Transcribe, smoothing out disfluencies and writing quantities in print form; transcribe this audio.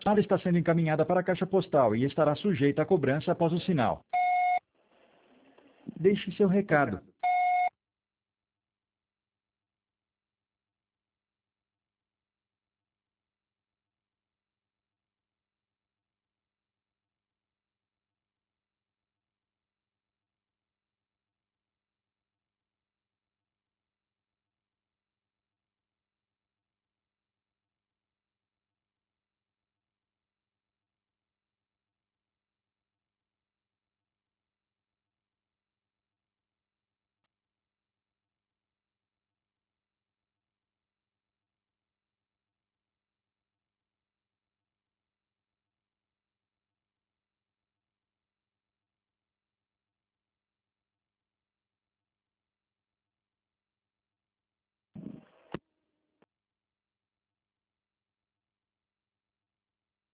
chamada está sendo encaminhada para a caixa postal e estará sujeita a cobrança após o sinal. Deixe seu recado.